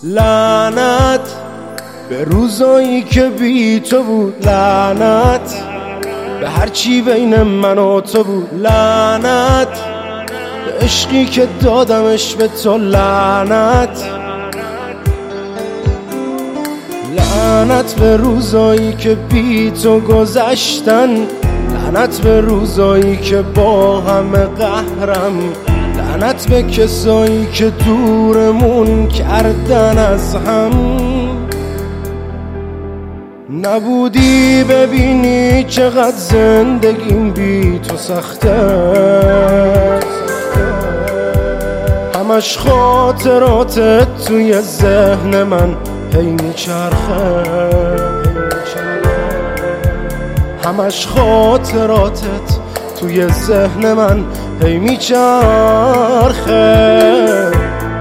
لعنت به روزایی که بی تو بود، لعنت به هرچی بین من و تو بود، لعنت به عشقی که دادمش به تو، لعنت لعنت به روزایی که بی تو گذشتن، لعنت به روزایی که با همه قهرم، لعنت به کسایی که دورمون کردن از هم. نبودی ببینی چقدر زندگیم بی تو سخته، همش خاطراتت توی ذهن من هی میچرخه، همش خاطراتت توی ذهن من هی میچرخه.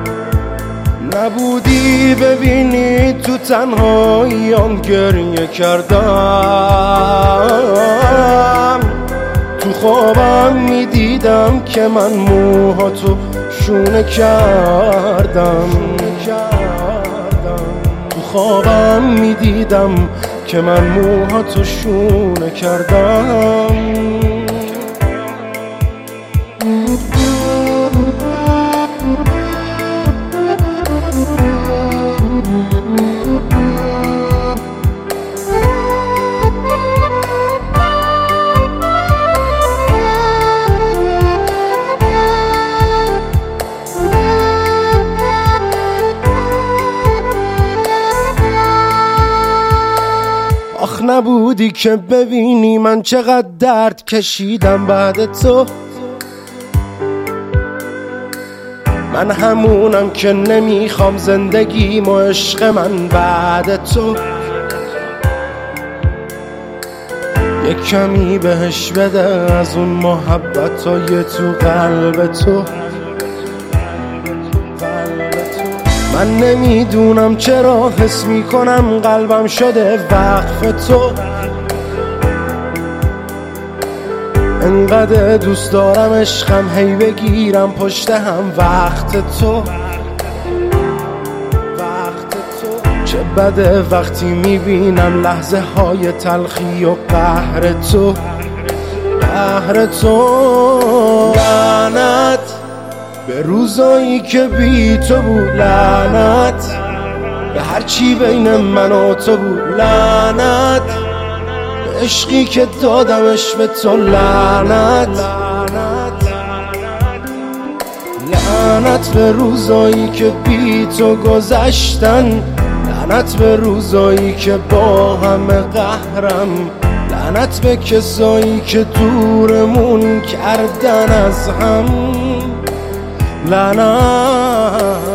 نبودی ببینی تو تنهاییام گریه کردم، تو خوابم میدیدم که من موهاتو شونه کردم، تو خوابم میدیدم که من موهاتو شونه کردم. آخ نبودی که ببینی من چقدر درد کشیدم بعد تو، من همونم که نمیخوام زندگیم و عشق من بعد تو، یک کمی بهش بده از اون محبتای تو قلب تو. من نمیدونم چرا حس میکنم قلبم شده وقف تو، انقدر دوست دارم عشقم هی بگیرم پشت هم وقت تو. چه بده وقتی میبینم لحظه های تلخی و قهر تو، قهر تو. لعنت به روزایی که بی تو بود، لعنت به هرچی بین من و تو بود، لعنت به عشقی که دادمش به تو، لعنت لعنت به روزایی که بی تو گذشتن، لعنت به روزایی که با همه قهرم، لعنت به کسایی که دورمون کردن از هم، لعنت